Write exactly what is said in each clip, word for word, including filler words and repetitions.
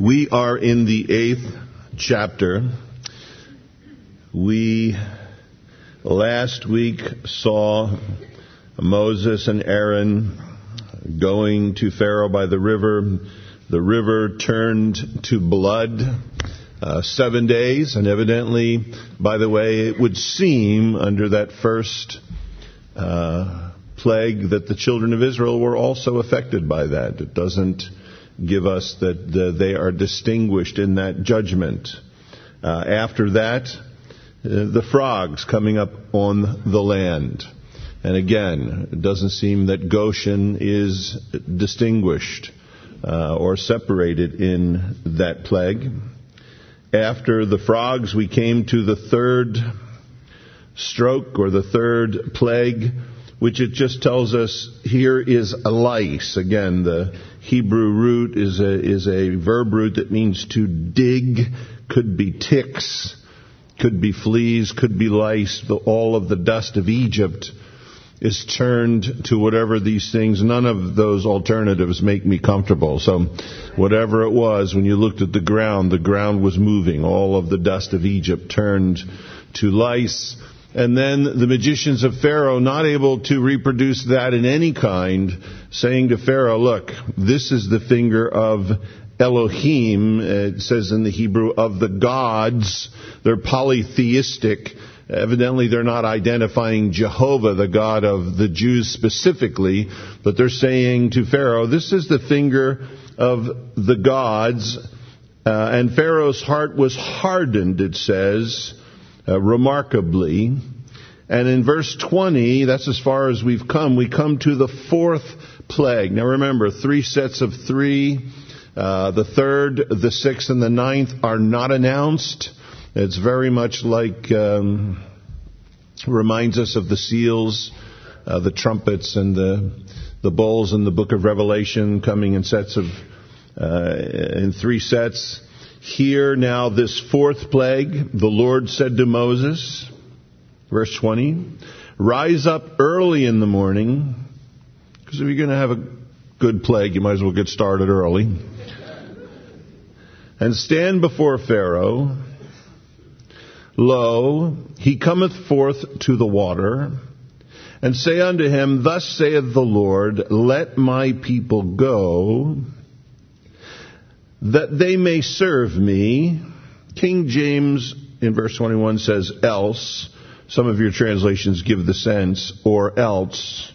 We are in the eighth chapter. We last week saw Moses and Aaron going to Pharaoh by the river. The river turned to blood. Uh, seven days, and evidently, by the way, it would seem under that first uh, plague that the children of Israel were also affected by that. It doesn't give us that the, they are distinguished in that judgment. Uh, after that, uh, the frogs coming up on the land. And again, it doesn't seem that Goshen is distinguished uh, or separated in that plague. After the frogs, we came to the third stroke or the third plague, which it just tells us here is a lice. Again, the Hebrew root is a, is a verb root that means to dig, could be ticks, could be fleas, could be lice. The, all of the dust of Egypt is turned to whatever these things. None of those alternatives make me comfortable. So whatever it was, when you looked at the ground, the ground was moving. All of the dust of Egypt turned to lice. And then the magicians of Pharaoh, not able to reproduce that in any kind, saying to Pharaoh, look, this is the finger of Elohim. It says in the Hebrew, of the gods. They're polytheistic. Evidently, they're not identifying Jehovah, the God of the Jews specifically, but they're saying to Pharaoh, this is the finger of the gods. Uh, and Pharaoh's heart was hardened, it says, uh, remarkably. And in verse twenty, that's as far as we've come, we come to the fourth plague. Now remember, three sets of three. Uh, the third, the sixth, and the ninth are not announced. It's very much like, um, reminds us of the seals, uh, the trumpets, and the the bowls in the book of Revelation coming in sets of, uh, in three sets. Here now this fourth plague, the Lord said to Moses, verse twenty, rise up early in the morning, because if you're going to have a good plague, you might as well get started early, and stand before Pharaoh. Lo, he cometh forth to the water, and say unto him, thus saith the Lord, let my people go, that they may serve me. King James in verse twenty-one says, else. Some of your translations give the sense, or else.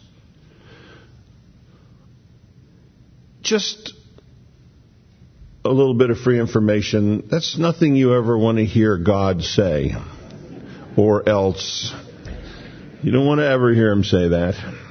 Just a little bit of free information. That's nothing you ever want to hear God say. Or else. You don't want to ever hear him say that.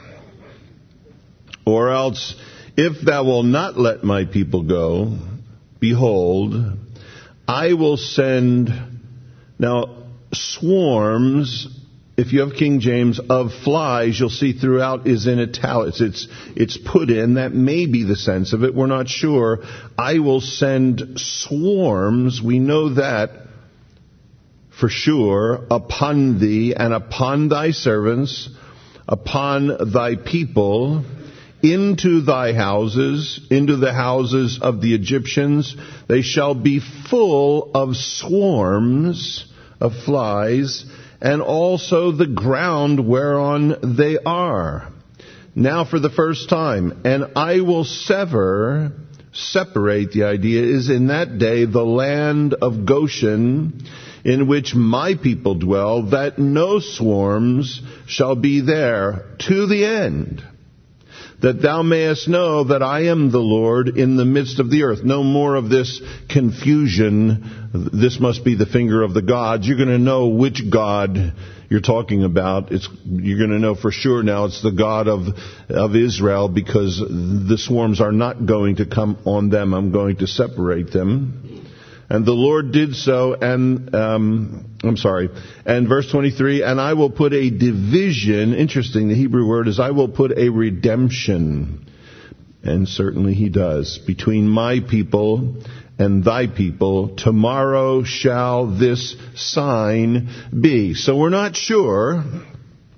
Or else, if thou wilt not let my people go, behold, I will send, now, swarms. If you have King James, of flies, you'll see throughout is in italics. It's, it's put in. That may be the sense of it. We're not sure. I will send swarms. We know that for sure. Upon thee and upon thy servants, upon thy people, into thy houses, into the houses of the Egyptians. They shall be full of swarms of flies, and also the ground whereon they are. Now for the first time, and I will sever, separate, the idea is in that day, the land of Goshen, in which my people dwell, that no swarms shall be there, to the end, that thou mayest know that I am the Lord in the midst of the earth. No more of this confusion. This must be the finger of the gods. You're going to know which God you're talking about. It's, you're going to know for sure now it's the God of, of Israel, because the swarms are not going to come on them. I'm going to separate them. And the Lord did so, and, um, I'm sorry, and verse twenty-three, and I will put a division, interesting, the Hebrew word is I will put a redemption, and certainly he does, between my people and thy people. Tomorrow shall this sign be. So we're not sure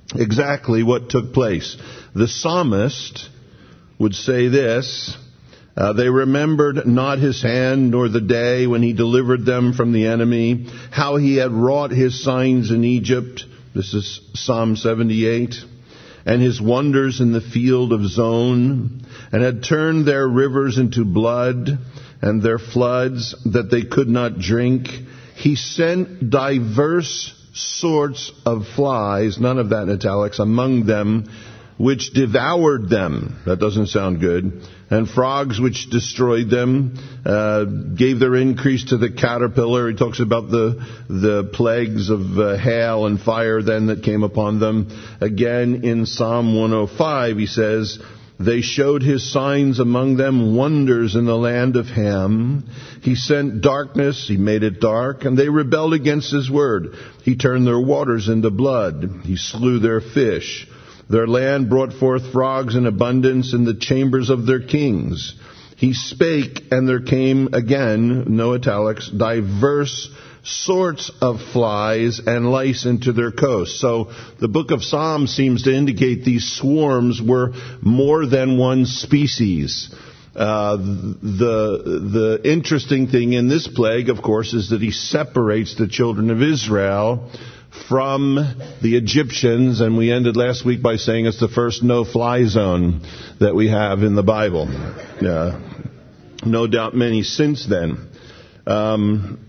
exactly what took place. The psalmist would say this, Uh, they remembered not his hand, nor the day when he delivered them from the enemy, how he had wrought his signs in Egypt. This is Psalm seventy-eight. And his wonders in the field of Zon, and had turned their rivers into blood, and their floods that they could not drink. He sent diverse sorts of flies, none of that in italics, among them, which devoured them. That doesn't sound good. And frogs which destroyed them, uh, gave their increase to the caterpillar. He talks about the the plagues of uh, hail and fire then that came upon them. Again, in Psalm one oh five, he says, they showed his signs among them, wonders in the land of Ham. He sent darkness, he made it dark, and they rebelled against his word. He turned their waters into blood. He slew their fish. Their land brought forth frogs in abundance in the chambers of their kings. He spake, and there came again, no italics, diverse sorts of flies and lice into their coasts. So the book of Psalms seems to indicate these swarms were more than one species. Uh, the, the interesting thing in this plague, of course, is that he separates the children of Israel from the Egyptians, and we ended last week by saying it's the first no-fly zone that we have in the Bible. Uh, no doubt many since then. Um,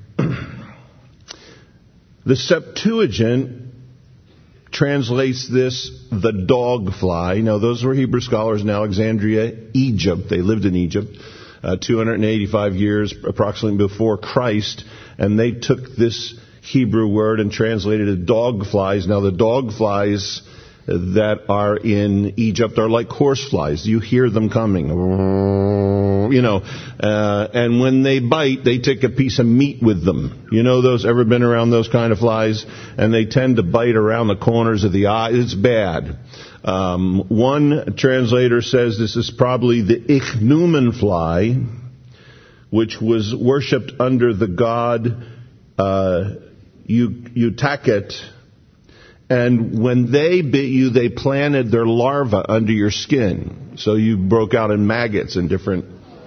the Septuagint translates this the dog fly. Now, those were Hebrew scholars in Alexandria, Egypt. They lived in Egypt uh, two hundred eighty-five years approximately before Christ, and they took this Hebrew word and translated it dog flies. Now, the dog flies that are in Egypt are like horse flies. You hear them coming, you know, uh, and when they bite, they take a piece of meat with them. You know those, ever been around those kind of flies? And they tend to bite around the corners of the eye. It's bad. Um, one translator says this is probably the ichneumon fly, which was worshipped under the god uh, Utaket. And when they bit you, they planted their larvae under your skin. So you broke out in maggots and different...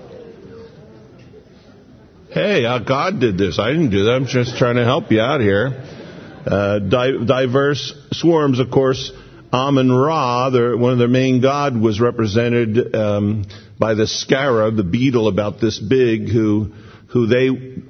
Hey, uh, God did this. I didn't do that. I'm just trying to help you out here. Uh, di- diverse swarms, of course. Amun-Ra, their, one of their main god, was represented um, by the scarab, the beetle about this big, who... who they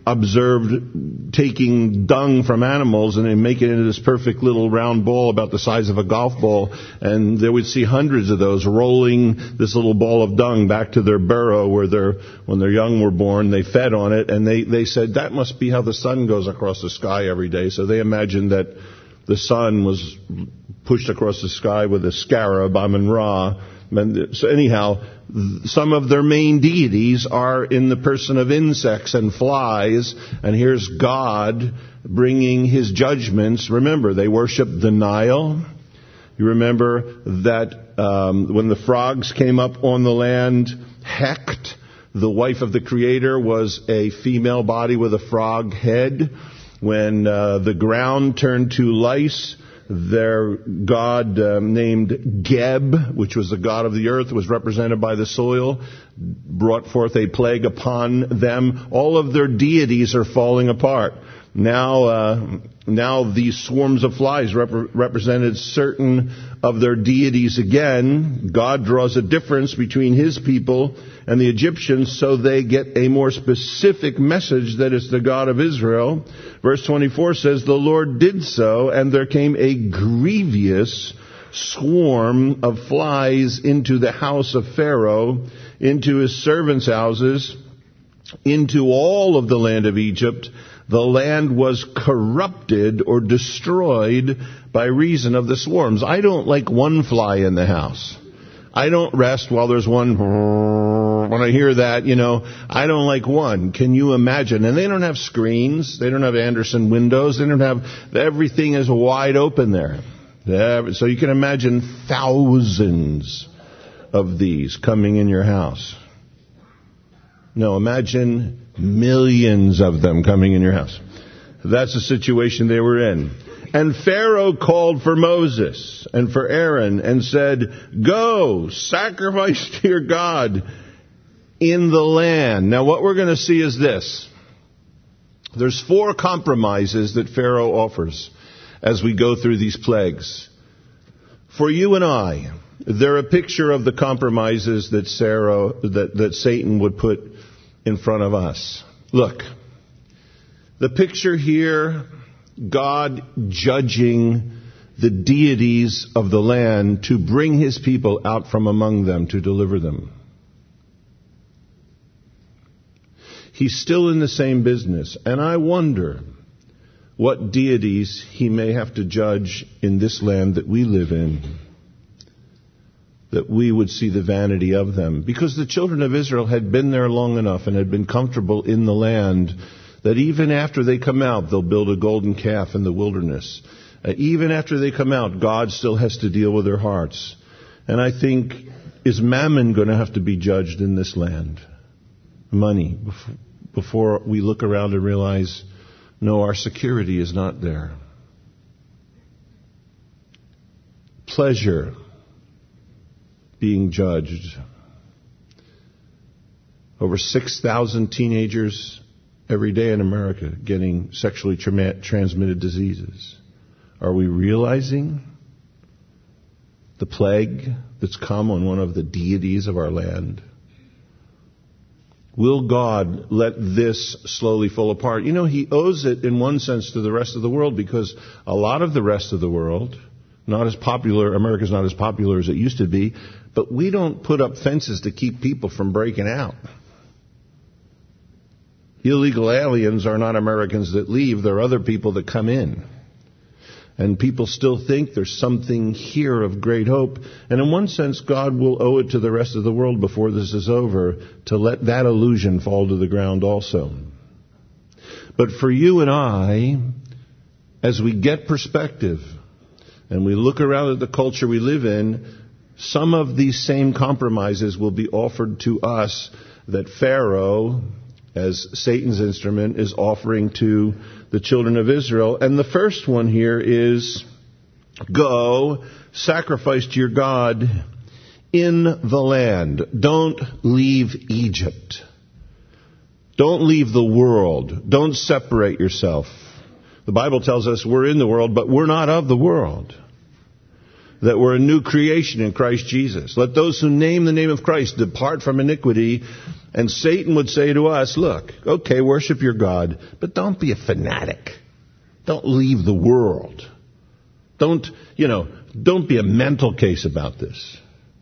observed taking dung from animals and they make it into this perfect little round ball about the size of a golf ball. And they would see hundreds of those rolling this little ball of dung back to their burrow where their, when their young were born, they fed on it. And they, they said that must be how the sun goes across the sky every day. So they imagined that the sun was pushed across the sky with a scarab, Amun-Ra. So anyhow, some of their main deities are in the person of insects and flies, and here's God bringing his judgments. Remember, they worship the Nile. You remember that um, when the frogs came up on the land, Hecht, the wife of the Creator, was a female body with a frog head. When uh, the ground turned to lice, their god um, named Geb, which was the god of the earth, was represented by the soil, brought forth a plague upon them. All of their deities are falling apart. Now, uh, now these swarms of flies rep- represented certain of their deities again. God draws a difference between his people and the Egyptians so they get a more specific message that it's the God of Israel. Verse twenty-four says, the Lord did so, and there came a grievous swarm of flies into the house of Pharaoh, into his servants' houses, into all of the land of Egypt. The land was corrupted or destroyed by reason of the swarms. I don't like one fly in the house. I don't rest while there's one. When I hear that, you know, I don't like one. Can you imagine? And they don't have screens. They don't have Anderson windows. They don't have, everything is wide open there. So you can imagine thousands of these coming in your house. No, imagine millions of them coming in your house. That's the situation they were in. And Pharaoh called for Moses and for Aaron and said, go, sacrifice to your God in the land. Now what we're going to see is this. There's four compromises that Pharaoh offers as we go through these plagues. For you and I, they're a picture of the compromises that, Sarah, that, that Satan would put in front of us. Look, the picture here, God judging the deities of the land to bring his people out from among them to deliver them. He's still in the same business, and I wonder what deities he may have to judge in this land that we live in, that we would see the vanity of them. Because the children of Israel had been there long enough and had been comfortable in the land that even after they come out, they'll build a golden calf in the wilderness. Uh, even after they come out, God still has to deal with their hearts. And I think, is Mammon going to have to be judged in this land? Money, before we look around and realize, no, our security is not there. Pleasure being judged. Over six thousand teenagers every day in America getting sexually tra- transmitted diseases. Are we realizing the plague that's come on one of the deities of our land? Will God let this slowly fall apart? You know, he owes it in one sense to the rest of the world, because a lot of the rest of the world, not as popular, America's not as popular as it used to be, but we don't put up fences to keep people from breaking out. Illegal aliens are not Americans that leave, they're other people that come in. And people still think there's something here of great hope. And in one sense, God will owe it to the rest of the world before this is over to let that illusion fall to the ground also. But for you and I, as we get perspective and we look around at the culture we live in, some of these same compromises will be offered to us that Pharaoh, as Satan's instrument, is offering to the children of Israel. And the first one here is, go, sacrifice to your God in the land. Don't leave Egypt. Don't leave the world. Don't separate yourself. The Bible tells us we're in the world, but we're not of the world. That we're a new creation in Christ Jesus. Let those who name the name of Christ depart from iniquity. And Satan would say to us, look, okay, worship your God, but don't be a fanatic. Don't leave the world. Don't, you know, don't be a mental case about this.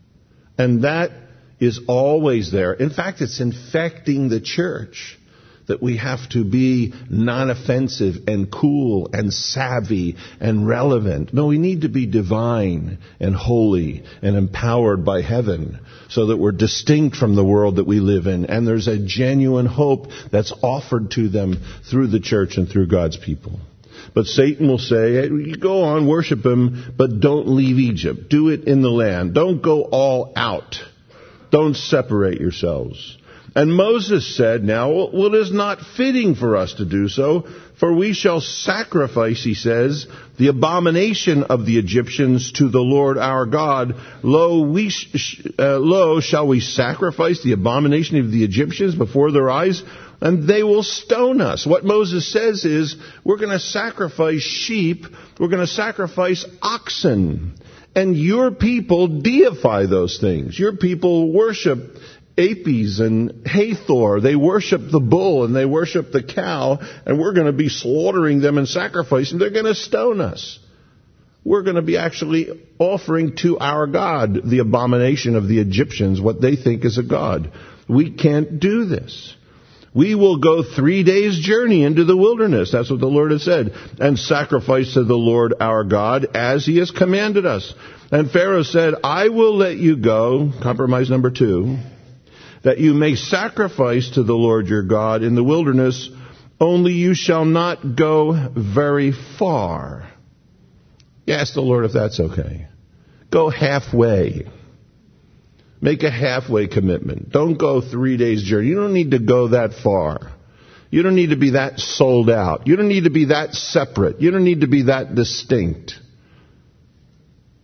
And that is always there. In fact, it's infecting the church. That we have to be non-offensive and cool and savvy and relevant. No, we need to be divine and holy and empowered by heaven so that we're distinct from the world that we live in. And there's a genuine hope that's offered to them through the church and through God's people. But Satan will say, hey, you go on, worship him, but don't leave Egypt. Do it in the land. Don't go all out. Don't separate yourselves. And Moses said, now, well, it is not fitting for us to do so, for we shall sacrifice, he says, the abomination of the Egyptians to the Lord our God. Lo, we sh- uh, lo, shall we sacrifice the abomination of the Egyptians before their eyes? And they will stone us. What Moses says is, we're going to sacrifice sheep, we're going to sacrifice oxen. And your people deify those things. Your people worship Apis and Hathor. They worship the bull and they worship the cow, and we're going to be slaughtering them and sacrificing. They're going to stone us. We're going to be actually offering to our God the abomination of the Egyptians, what they think is a god. We can't do this. We will go three days' journey into the wilderness. That's what the Lord has said. And sacrifice to the Lord our God as he has commanded us. And Pharaoh said, I will let you go, compromise number two, that you may sacrifice to the Lord your God in the wilderness, only you shall not go very far. You ask the Lord if that's okay. Go halfway. Make a halfway commitment. Don't go three days journey. You don't need to go that far. You don't need to be that sold out. You don't need to be that separate. You don't need to be that distinct.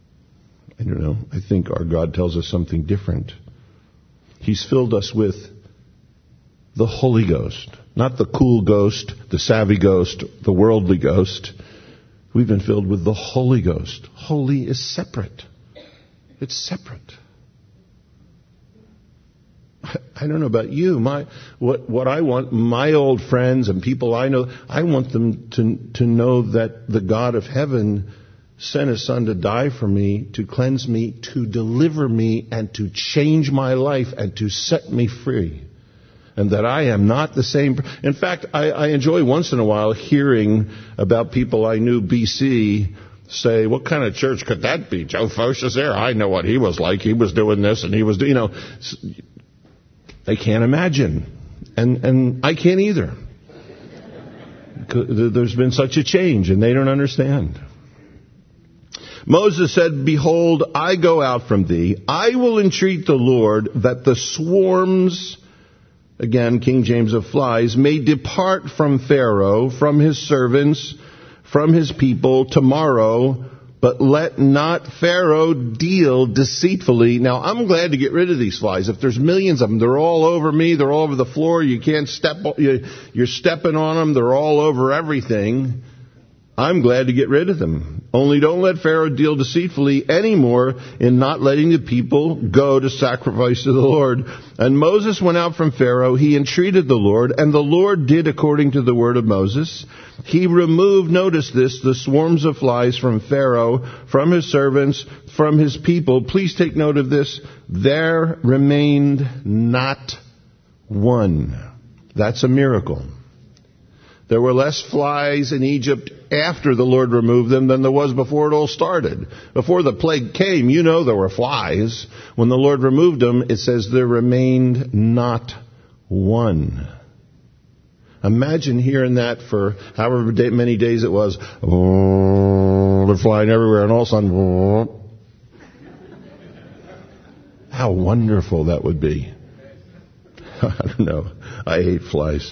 I don't know. I think our God tells us something different. He's filled us with the Holy Ghost. Not the cool ghost, the savvy ghost, the worldly ghost. We've been filled with the Holy Ghost. Holy is separate. It's separate. I don't know about you. My what what I want, my old friends and people I know, I want them to to know that the God of heaven sent His Son to die for me, to cleanse me, to deliver me, and to change my life, and to set me free. And that I am not the same. In fact, I, I enjoy once in a while hearing about people I knew B C say, what kind of church could that be? Joe Focht is there. I know what he was like. He was doing this and he was doing, you know. They can't imagine. And, and I can't either. There's been such a change and they don't understand. Moses said, behold, I go out from thee. I will entreat the Lord that the swarms, again, King James, of flies, may depart from Pharaoh, from his servants, from his people tomorrow, but let not Pharaoh deal deceitfully. Now, I'm glad to get rid of these flies. If there's millions of them, they're all over me, they're all over the floor, you can't step, you're stepping on them, they're all over everything. I'm glad to get rid of them. Only don't let Pharaoh deal deceitfully anymore in not letting the people go to sacrifice to the Lord. And Moses went out from Pharaoh. He entreated the Lord, and the Lord did according to the word of Moses. He removed, notice this, the swarms of flies from Pharaoh, from his servants, from his people. Please take note of this. There remained not one. That's a miracle. There were less flies in Egypt after the Lord removed them than there was before it all started. Before the plague came, you know there were flies. When the Lord removed them, it says there remained not one. Imagine hearing that for however many days it was. Oh, they're flying everywhere, and all of a sudden, oh. How wonderful that would be. I don't know. I hate flies.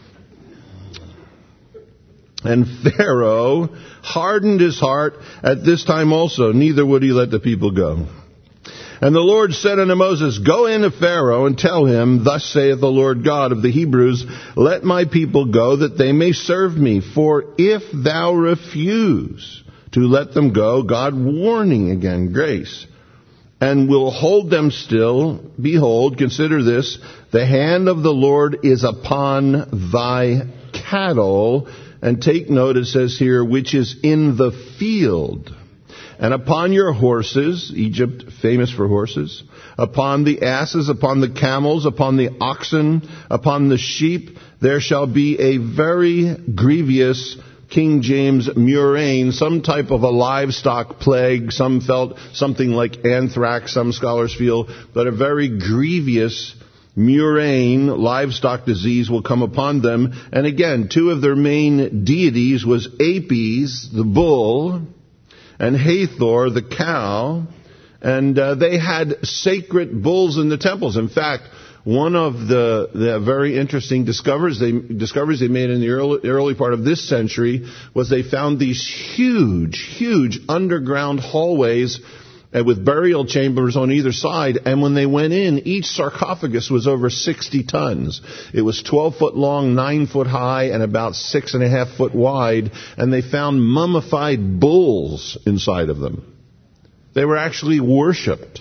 And Pharaoh hardened his heart at this time also, neither would he let the people go. And the Lord said unto Moses, go in to Pharaoh and tell him, thus saith the Lord God of the Hebrews, let my people go that they may serve me. For if thou refuse to let them go, God warning again, grace, and will hold them still, behold, consider this, the hand of the Lord is upon thy cattle. And take note, it says here, which is in the field. And upon your horses, Egypt famous for horses, upon the asses, upon the camels, upon the oxen, upon the sheep, there shall be a very grievous, King James, murrain, some type of a livestock plague. Some felt something like anthrax, some scholars feel, but a very grievous murrain, livestock disease, will come upon them. And again, two of their main deities was Apis, the bull, and Hathor, the cow. And uh, they had sacred bulls in the temples. In fact, one of the, the very interesting discoveries they, discoveries they made in the early, early part of this century was they found these huge, huge underground hallways with burial chambers on either side. And when they went in, each sarcophagus was over sixty tons. It was twelve foot long, nine foot high, and about six and a half foot wide. And they found mummified bulls inside of them. They were actually worshipped.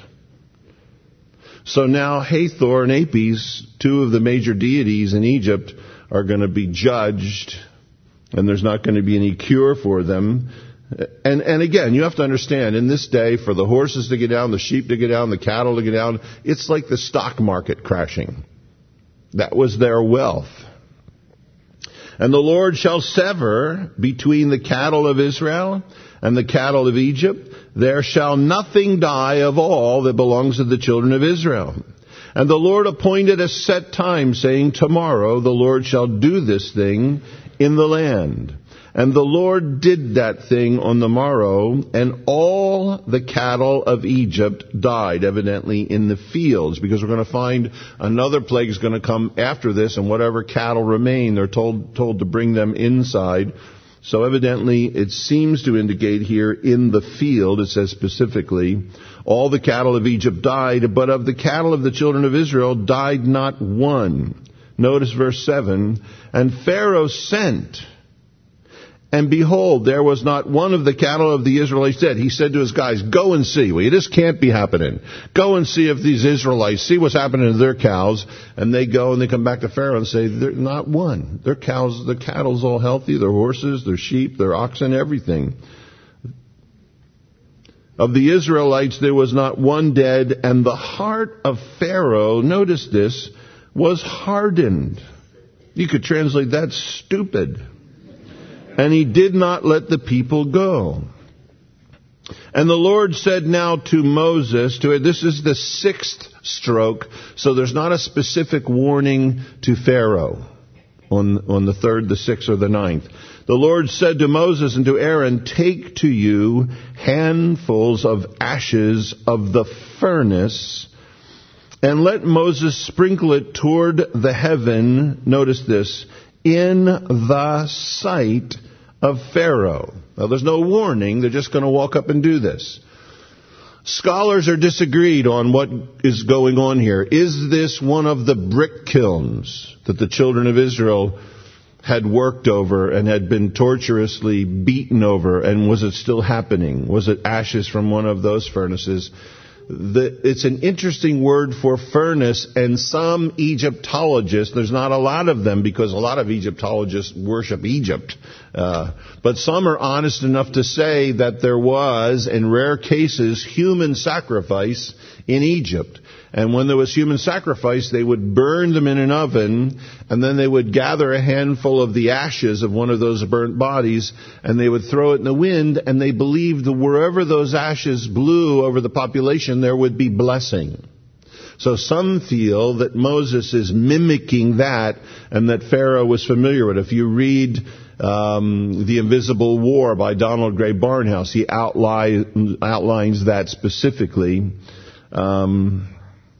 So now Hathor and Apis, two of the major deities in Egypt, are going to be judged, and there's not going to be any cure for them. And, and again, you have to understand, in this day, for the horses to get down, the sheep to get down, the cattle to get down, it's like the stock market crashing. That was their wealth. And the Lord shall sever between the cattle of Israel and the cattle of Egypt. There shall nothing die of all that belongs to the children of Israel. And the Lord appointed a set time, saying, tomorrow the Lord shall do this thing in the land. And the Lord did that thing on the morrow, and all the cattle of Egypt died, evidently in the fields, because we're going to find another plague is going to come after this, and whatever cattle remain, they're told told to bring them inside. So evidently, it seems to indicate here in the field, it says specifically, all the cattle of Egypt died, but of the cattle of the children of Israel died not one. Notice verse seven. And Pharaoh sent, and behold, there was not one of the cattle of the Israelites dead. He said to his guys, go and see. Well, this can't be happening. Go and see if these Israelites, see what's happening to their cows. And they go and they come back to Pharaoh and say, there's not one. Their cows, the cattle's all healthy, their horses, their sheep, their oxen, everything. Of the Israelites there was not one dead, and the heart of Pharaoh, notice this, was hardened. You could translate that stupid. And he did not let the people go. And the Lord said now to Moses, to this is the sixth stroke, so there's not a specific warning to Pharaoh on, on the third, the sixth, or the ninth. The Lord said to Moses and to Aaron, take to you handfuls of ashes of the furnace, and let Moses sprinkle it toward the heaven, notice this, in the sight of Pharaoh. Now there's no warning, they're just going to walk up and do this. Scholars are disagreed on what is going on here. Is this one of the brick kilns that the children of Israel had worked over and had been torturously beaten over, and was it still happening? Was it ashes from one of those furnaces? The, it's an interesting word for furnace, and some Egyptologists, there's not a lot of them because a lot of Egyptologists worship Egypt, uh, but some are honest enough to say that there was, in rare cases, human sacrifice in Egypt. And when there was human sacrifice, they would burn them in an oven, and then they would gather a handful of the ashes of one of those burnt bodies, and they would throw it in the wind, and they believed that wherever those ashes blew over the population, there would be blessing. So some feel that Moses is mimicking that, and that Pharaoh was familiar with it. If you read um, The Invisible War by Donald Gray Barnhouse, he outline, outlines that specifically. Um...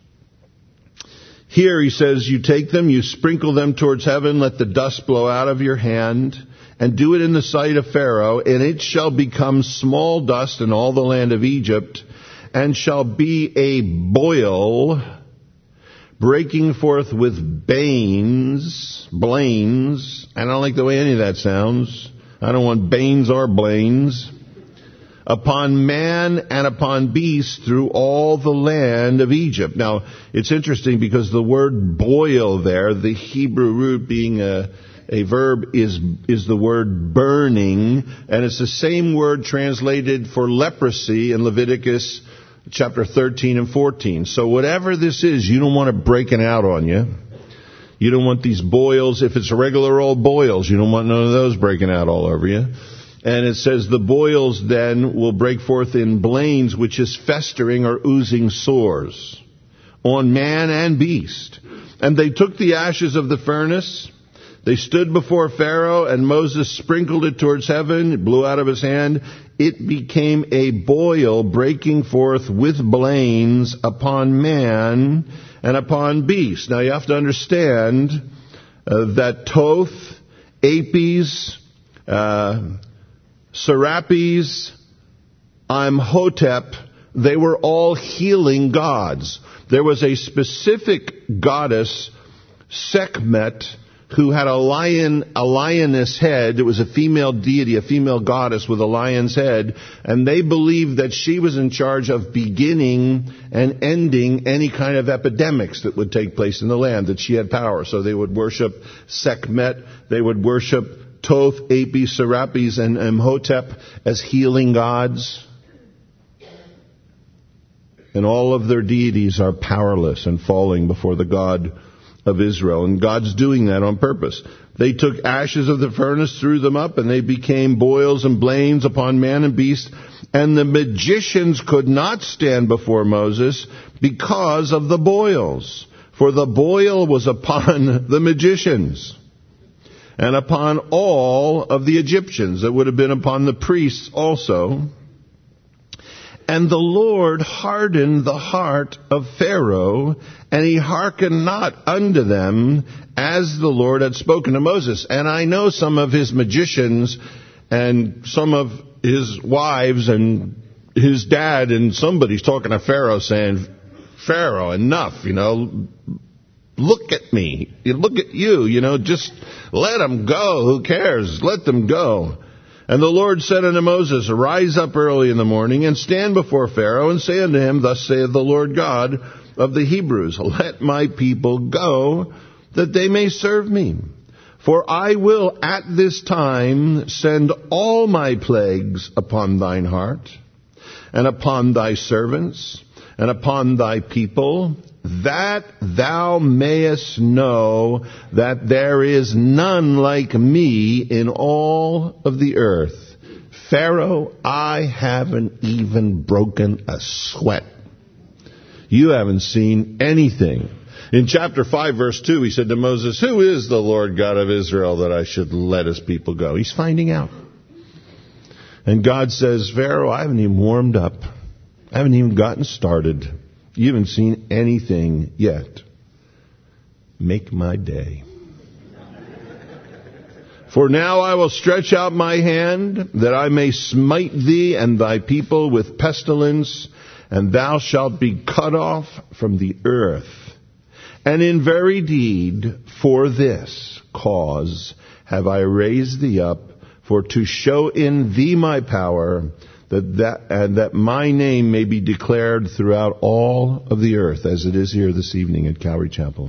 Here he says, you take them, you sprinkle them towards heaven, let the dust blow out of your hand, and do it in the sight of Pharaoh, and it shall become small dust in all the land of Egypt, and shall be a boil, breaking forth with banes, blains. I don't like the way any of that sounds. I don't want banes or blains. Upon man and upon beast through all the land of Egypt. Now, it's interesting because the word boil there, the Hebrew root being a, a verb, is, is the word burning, and it's the same word translated for leprosy in Leviticus chapter thirteen and fourteen. So whatever this is, you don't want it breaking out on you. You don't want these boils. If it's regular old boils, you don't want none of those breaking out all over you. And it says, the boils then will break forth in blains, which is festering or oozing sores, on man and beast. And they took the ashes of the furnace, they stood before Pharaoh, and Moses sprinkled it towards heaven, it blew out of his hand. It became a boil breaking forth with blains upon man and upon beast. Now you have to understand uh, that Toth, Apis, uh, Serapis, Imhotep, they were all healing gods. There was a specific goddess, Sekhmet, who had a lion, a lioness head. It was a female deity, a female goddess with a lion's head, and they believed that she was in charge of beginning and ending any kind of epidemics that would take place in the land, that she had power. So they would worship Sekhmet, they would worship Toth, Apis, Serapis, and Imhotep as healing gods. And all of their deities are powerless and falling before the God of Israel. And God's doing that on purpose. They took ashes of the furnace, threw them up, and they became boils and blains upon man and beast. And the magicians could not stand before Moses because of the boils. For the boil was upon the magicians, and upon all of the Egyptians. It would have been upon the priests also. And the Lord hardened the heart of Pharaoh, and he hearkened not unto them, as the Lord had spoken to Moses. And I know some of his magicians and some of his wives and his dad, and somebody's talking to Pharaoh saying, Pharaoh, enough, you know, look at me. You look at you, you know, just let them go. Who cares? Let them go. And the Lord said unto Moses, Arise up early in the morning and stand before Pharaoh and say unto him, Thus saith the Lord God of the Hebrews, Let my people go, that they may serve me. For I will at this time send all my plagues upon thine heart, and upon thy servants, and upon thy people, that thou mayest know that there is none like me in all of the earth. Pharaoh, I haven't even broken a sweat. You haven't seen anything. In chapter five, verse two, he said to Moses, Who is the Lord God of Israel that I should let his people go? He's finding out. And God says, Pharaoh, I haven't even warmed up. I haven't even gotten started. You haven't seen anything yet. Make my day. For now I will stretch out my hand, that I may smite thee and thy people with pestilence, and thou shalt be cut off from the earth. And in very deed, for this cause have I raised thee up, for to show in thee my power, that that and that my name may be declared throughout all of the earth, as it is here this evening at Calvary Chapel.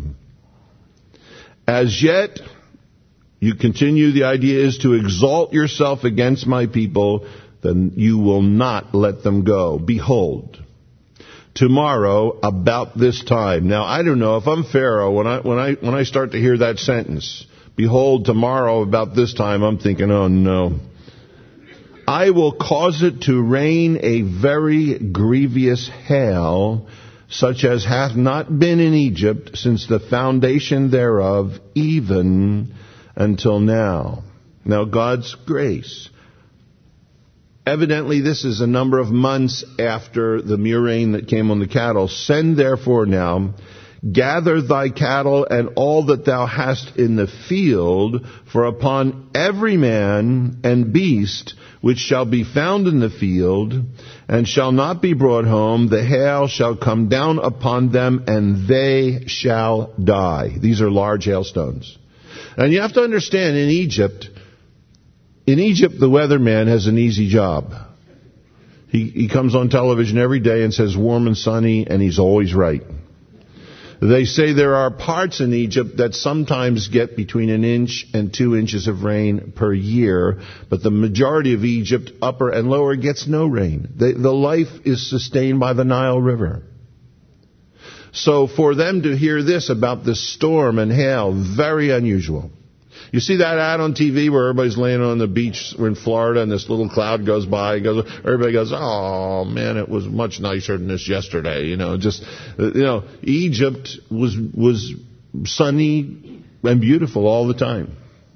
As yet, you continue, the idea is to exalt yourself against my people, then you will not let them go. Behold, tomorrow about this time. Now, I don't know if I'm Pharaoh, when I when I when I start to hear that sentence, behold, tomorrow about this time, I'm thinking, oh no. I will cause it to rain a very grievous hail, such as hath not been in Egypt since the foundation thereof, even until now. Now, God's grace. Evidently, this is a number of months after the murrain that came on the cattle. Send therefore now, gather thy cattle and all that thou hast in the field, for upon every man and beast which shall be found in the field, and shall not be brought home, the hail shall come down upon them, and they shall die. These are large hailstones. And you have to understand, in Egypt, in Egypt, the weatherman has an easy job. He, he comes on television every day and says warm and sunny, and he's always right. They say there are parts in Egypt that sometimes get between an inch and two inches of rain per year, but the majority of Egypt, upper and lower, gets no rain. The, the life is sustained by the Nile River. So for them to hear this about this storm and hail, very unusual. You see that ad on T V where everybody's laying on the beach in Florida and this little cloud goes by. Goes, everybody goes, oh, man, it was much nicer than this yesterday. You know, just, you know, Egypt was was sunny and beautiful all the time.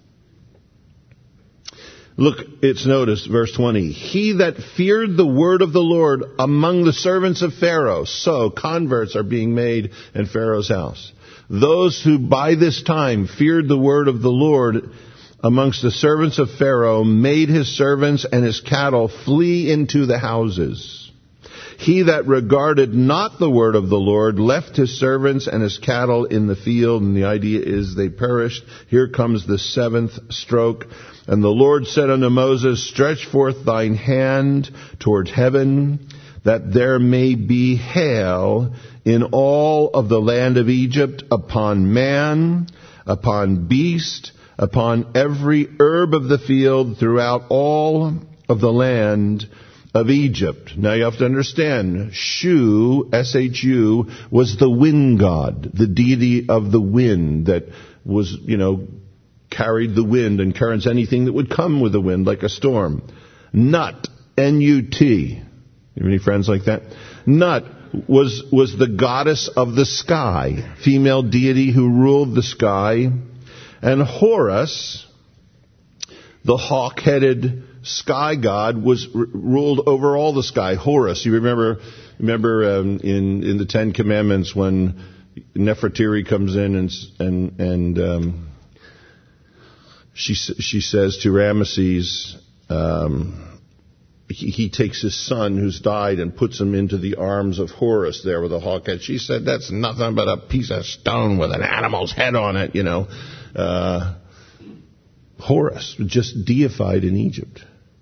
Look, it's noticed, verse twenty. He that feared the word of the Lord among the servants of Pharaoh. So converts are being made in Pharaoh's house. Those who by this time feared the word of the Lord amongst the servants of Pharaoh made his servants and his cattle flee into the houses. He that regarded not the word of the Lord left his servants and his cattle in the field, and the idea is they perished. Here comes the seventh stroke. And the Lord said unto Moses, Stretch forth thine hand toward heaven, that there may be hail in all of the land of Egypt, upon man, upon beast, upon every herb of the field, throughout all of the land of Egypt. Now you have to understand, Shu, S H U, was the wind god, the deity of the wind that was, you know, carried the wind and currents, anything that would come with the wind, like a storm. Nut, N U T. You have any friends like that? Nut was was the goddess of the sky, female deity who ruled the sky. And Horus, the hawk-headed sky god, was r- ruled over all the sky. Horus, you remember remember um, in in the Ten Commandments when Nefertiti comes in and and and um, she she says to Ramesses, um, he, he takes his son who's died and puts him into the arms of Horus there with a hawk head. She said, that's nothing but a piece of stone with an animal's head on it, you know. Uh, Horus, just deified in Egypt.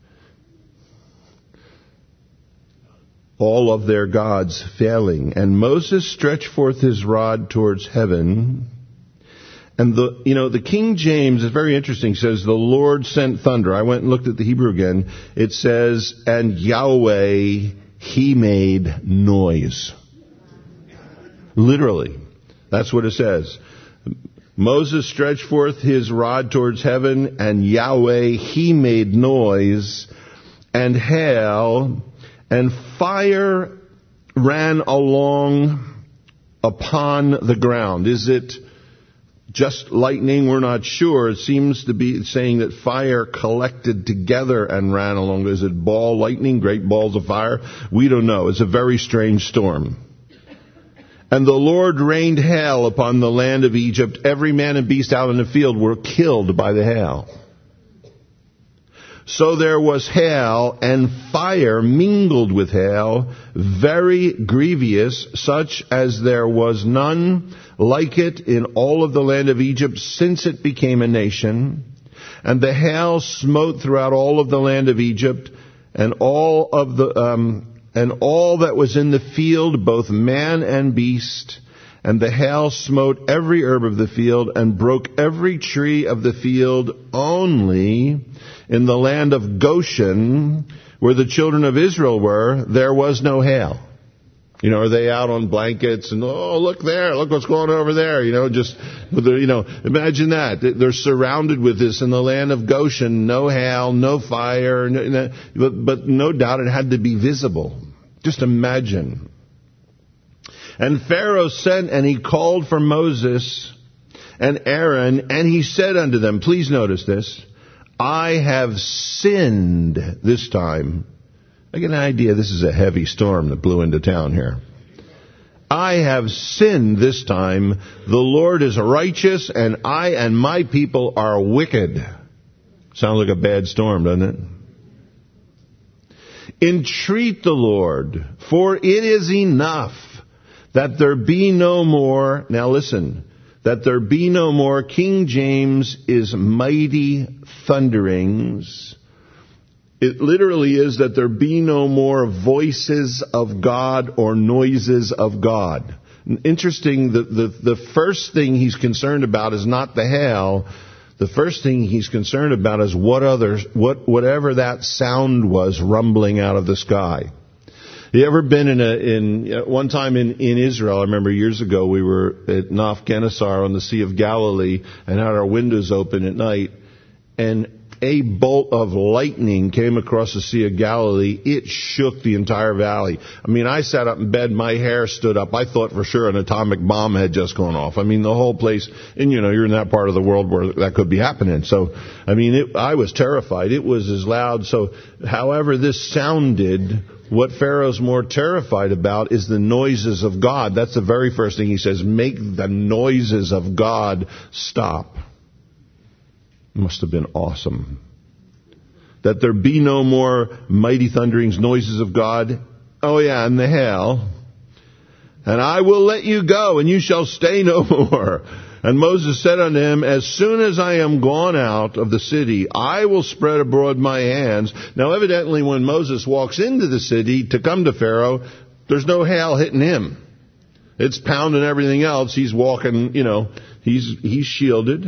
All of their gods failing. And Moses stretched forth his rod towards heaven. And the, you know, the King James is very interesting. Says the Lord sent thunder. I went and looked at the Hebrew again. It says, and Yahweh, he made noise. Literally. That's what it says. Moses stretched forth his rod towards heaven, and Yahweh, he made noise, and hail, and fire ran along upon the ground. Is it just lightning? We're not sure. It seems to be saying that fire collected together and ran along. Is it ball lightning, great balls of fire? We don't know. It's a very strange storm. And the Lord rained hail upon the land of Egypt. Every man and beast out in the field were killed by the hail. So there was hail and fire mingled with hail, very grievous, such as there was none like it in all of the land of Egypt since it became a nation. And the hail smote throughout all of the land of Egypt, and all of the um, and all that was in the field, both man and beast. And the hail smote every herb of the field and broke every tree of the field. Only in the land of Goshen, where the children of Israel were, there was no hail. You know, are they out on blankets and, oh, look there, look what's going on over there, you know, just, with the, you know, imagine that. They're surrounded with this in the land of Goshen, no hail, no fire, no, no, but, but no doubt it had to be visible. Just imagine. And Pharaoh sent, and he called for Moses and Aaron, and he said unto them, please notice this, I have sinned this time. I get an idea this is a heavy storm that blew into town here. I have sinned this time. The Lord is righteous, and I and my people are wicked. Sounds like a bad storm, doesn't it? Entreat the Lord, for it is enough that there be no more, now listen, that there be no more, King James is mighty thunderings. It literally is that there be no more voices of God or noises of God. Interesting, the, the, the first thing he's concerned about is not the hail. The first thing he's concerned about is what other, what, whatever that sound was rumbling out of the sky. You ever been in a, in, one time in, in Israel, I remember years ago, we were at Naf Genesar on the Sea of Galilee and had our windows open at night, and a bolt of lightning came across the Sea of Galilee. It shook the entire valley. I mean, I sat up in bed, my hair stood up. I thought for sure an atomic bomb had just gone off. I mean, the whole place, and you know, you're in that part of the world where that could be happening. So, I mean, it, I was terrified. It was as loud. So, however this sounded, what Pharaoh's more terrified about is the noises of God. That's the very first thing he says, make the noises of God stop. Must have been awesome. That there be no more mighty thunderings, noises of God. Oh yeah, and the hail. And I will let you go, and you shall stay no more. And Moses said unto him, as soon as I am gone out of the city, I will spread abroad my hands. Now evidently when Moses walks into the city to come to Pharaoh, there's no hail hitting him. It's pounding everything else. He's walking, you know, he's he's shielded.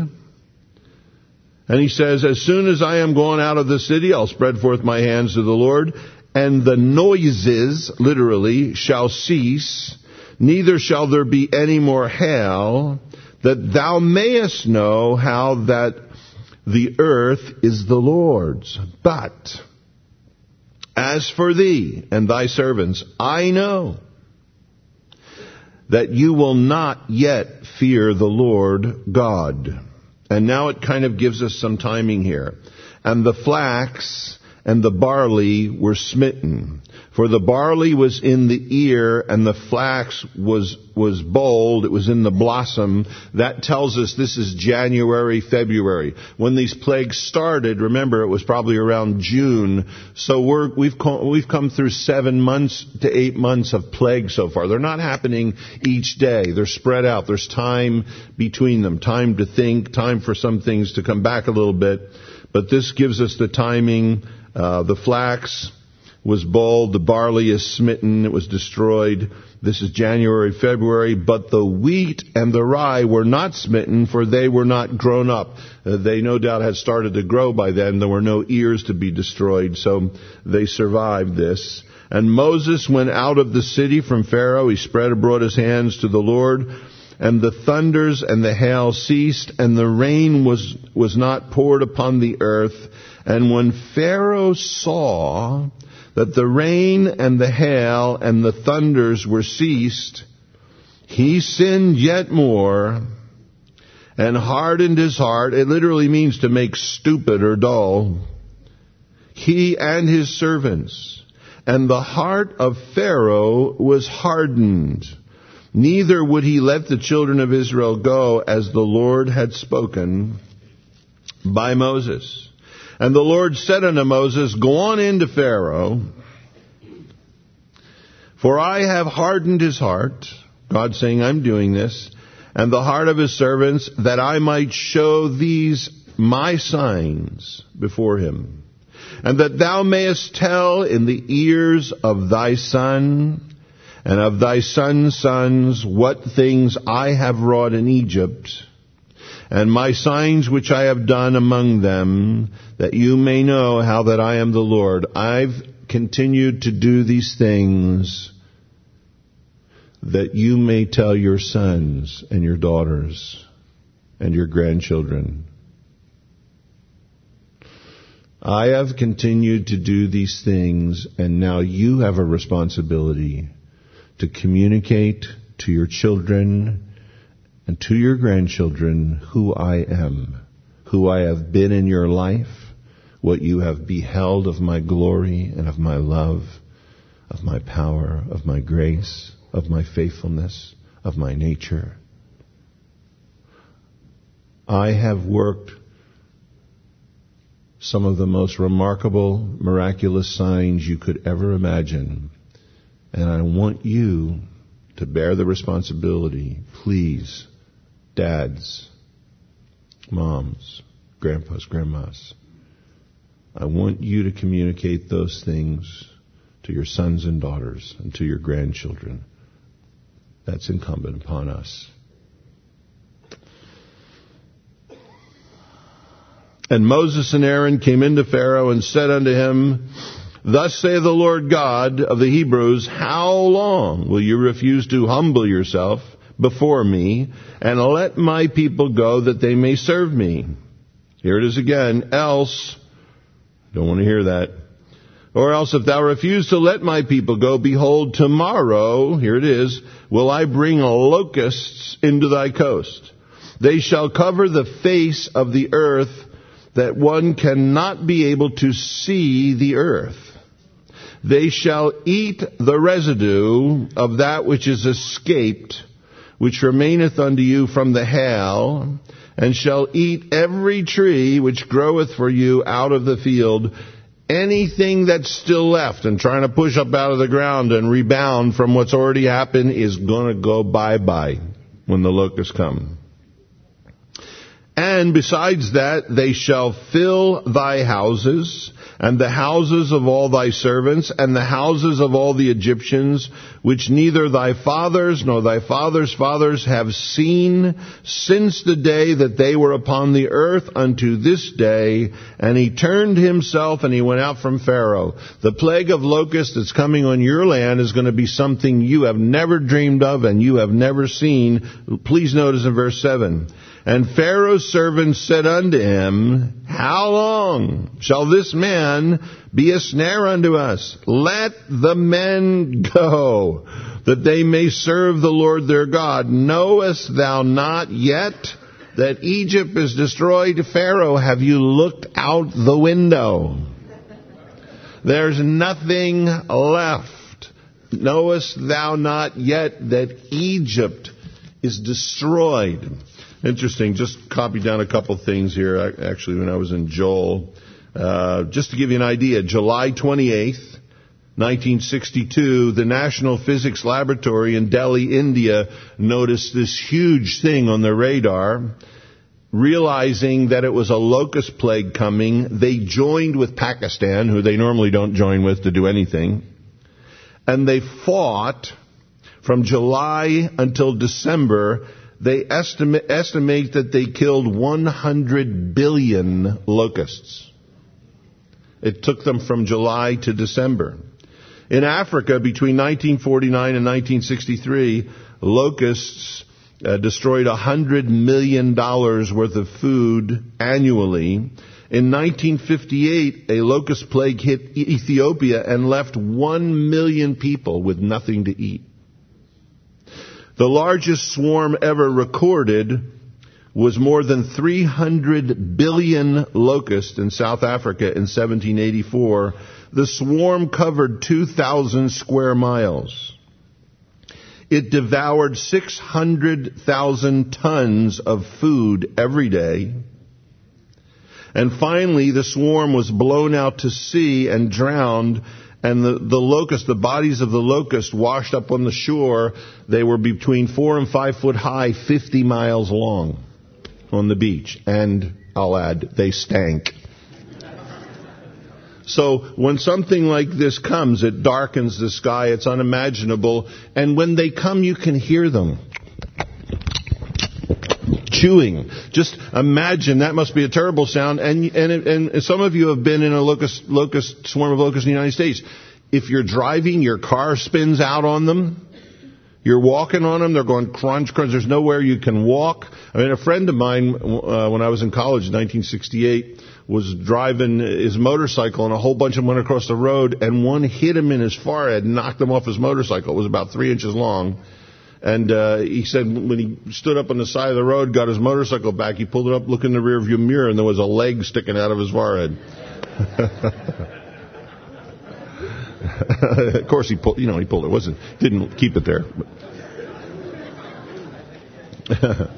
And he says, as soon as I am gone out of the city, I'll spread forth my hands to the Lord, and the noises, literally, shall cease, neither shall there be any more hail, that thou mayest know how that the earth is the Lord's. But as for thee and thy servants, I know that you will not yet fear the Lord God. And now it kind of gives us some timing here. And the flax and the barley were smitten. For the barley was in the ear, and the flax was was bold. It was in the blossom. That tells us this is January, February. When these plagues started, remember, it was probably around June. So we're, we've come, we've come through seven months to eight months of plague so far. They're not happening each day. They're spread out. There's time between them, time to think, time for some things to come back a little bit. But this gives us the timing. Uh, the flax was bold, the barley is smitten, it was destroyed. This is January, February, but the wheat and the rye were not smitten, for they were not grown up. Uh, they no doubt had started to grow by then. There were no ears to be destroyed, so they survived this. And Moses went out of the city from Pharaoh. He spread abroad his hands to the Lord, and the thunders and the hail ceased, and the rain was, was not poured upon the earth. And when Pharaoh saw that the rain and the hail and the thunders were ceased, he sinned yet more and hardened his heart. It literally means to make stupid or dull. He and his servants. And the heart of Pharaoh was hardened. Neither would he let the children of Israel go, as the Lord had spoken by Moses. And the Lord said unto Moses, Go on into Pharaoh, for I have hardened his heart. God saying, I'm doing this. And the heart of his servants, that I might show these my signs before him. And that thou mayest tell in the ears of thy son and of thy son's sons what things I have wrought in Egypt, and my signs which I have done among them, that you may know how that I am the Lord. I've continued to do these things that you may tell your sons and your daughters and your grandchildren. I have continued to do these things, and now you have a responsibility to communicate to your children and to your grandchildren who I am, who I have been in your life, what you have beheld of my glory and of my love, of my power, of my grace, of my faithfulness, of my nature. I have worked some of the most remarkable, miraculous signs you could ever imagine, and I want you to bear the responsibility. Please, dads, moms, grandpas, grandmas, I want you to communicate those things to your sons and daughters and to your grandchildren. That's incumbent upon us. And Moses and Aaron came into Pharaoh and said unto him, Thus saith the Lord God of the Hebrews, How long will you refuse to humble yourself before me, and let my people go, that they may serve me? Here it is again. Else, don't want to hear that. Or else, if thou refuse to let my people go, behold, tomorrow, here it is, will I bring locusts into thy coast. They shall cover the face of the earth, that one cannot be able to see the earth. They shall eat the residue of that which is escaped, which remaineth unto you from the hail, and shall eat every tree which groweth for you out of the field. Anything that's still left and trying to push up out of the ground and rebound from what's already happened is going to go bye-bye when the locusts come. And besides that, they shall fill thy houses, and the houses of all thy servants, and the houses of all the Egyptians, which neither thy fathers nor thy fathers' fathers have seen since the day that they were upon the earth unto this day. And he turned himself and he went out from Pharaoh. The plague of locusts that's coming on your land is going to be something you have never dreamed of and you have never seen. Please notice in verse seven. And Pharaoh's servants said unto him, How long shall this man be a snare unto us? Let the men go, that they may serve the Lord their God. Knowest thou not yet that Egypt is destroyed? Pharaoh, have you looked out the window? There's nothing left. Knowest thou not yet that Egypt is destroyed? Interesting. Just copy down a couple things here, actually, when I was in Joel. Uh, just to give you an idea, July twenty-eighth, nineteen sixty-two, the National Physics Laboratory in Delhi, India, noticed this huge thing on their radar. Realizing that it was a locust plague coming, they joined with Pakistan, who they normally don't join with to do anything, and they fought from July until December. They estimate, estimate that they killed one hundred billion locusts. It took them from July to December. In Africa, between nineteen forty-nine and nineteen sixty-three, locusts uh, destroyed one hundred million dollars worth of food annually. In nineteen fifty-eight, a locust plague hit Ethiopia and left one million people with nothing to eat. The largest swarm ever recorded was more than three hundred billion locusts in South Africa in seventeen eighty-four. The swarm covered two thousand square miles. It devoured six hundred thousand tons of food every day. And finally, the swarm was blown out to sea and drowned. And the, the locust, the bodies of the locust washed up on the shore. They were between four and five foot high, fifty miles long on the beach. And I'll add, they stank. So when something like this comes, it darkens the sky. It's unimaginable. And when they come, you can hear them chewing. Just imagine, that must be a terrible sound. And and and some of you have been in a locust locust swarm of locusts in the United States. If you're driving, your car spins out on them. You're walking on them. They're going crunch, crunch. There's nowhere you can walk. I mean, a friend of mine, uh, when I was in college in nineteen sixty-eight, was driving his motorcycle, and a whole bunch of them went across the road, and one hit him in his forehead, knocked him off his motorcycle. It was about three inches long. And uh, he said when he stood up on the side of the road, got his motorcycle back, he pulled it up, looked in the rearview mirror, and there was a leg sticking out of his forehead. Of course, he pulled. You know, he pulled it. wasn't Didn't keep it there. But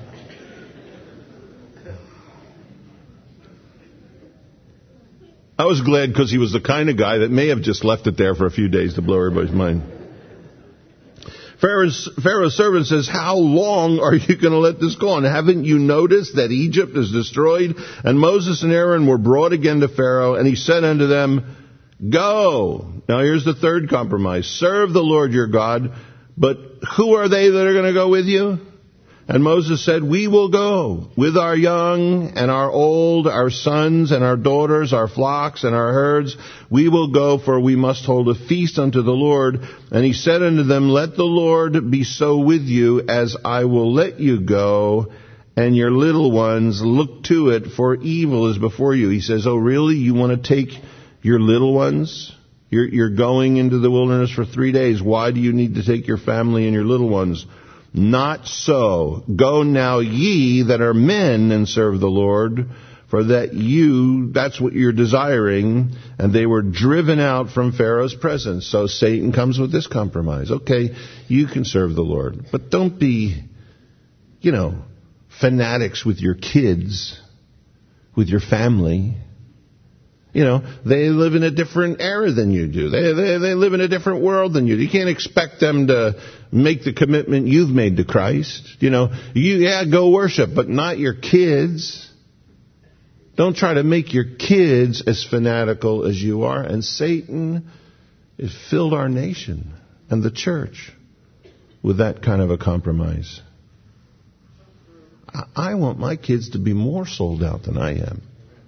I was glad because he was the kind of guy that may have just left it there for a few days to blow everybody's mind. Pharaoh's, Pharaoh's servant says, how long are you going to let this go on? Haven't you noticed that Egypt is destroyed? And Moses and Aaron were brought again to Pharaoh, and he said unto them, go. Now here's the third compromise. Serve the Lord your God, but who are they that are going to go with you? And Moses said, we will go with our young and our old, our sons and our daughters, our flocks and our herds. We will go, for we must hold a feast unto the Lord. And he said unto them, let the Lord be so with you as I will let you go, and your little ones look to it, for evil is before you. He says, oh, really? You want to take your little ones? You're, you're going into the wilderness for three days. Why do you need to take your family and your little ones? Not so. Go now ye that are men and serve the Lord, for that you, that's what you're desiring. And they were driven out from Pharaoh's presence. So Satan comes with this compromise. Okay, you can serve the Lord, but don't be, you know, fanatics with your kids, with your family. You know, they live in a different era than you do. They, they they live in a different world than you do. You can't expect them to make the commitment you've made to Christ. You know, you, yeah, go worship, but not your kids. Don't try to make your kids as fanatical as you are. And Satan has filled our nation and the church with that kind of a compromise. I, I want my kids to be more sold out than I am.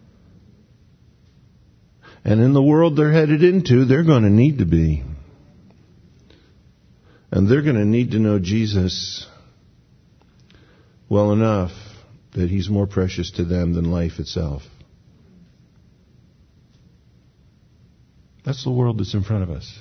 And in the world they're headed into, they're going to need to be. And they're going to need to know Jesus well enough that he's more precious to them than life itself. That's the world that's in front of us.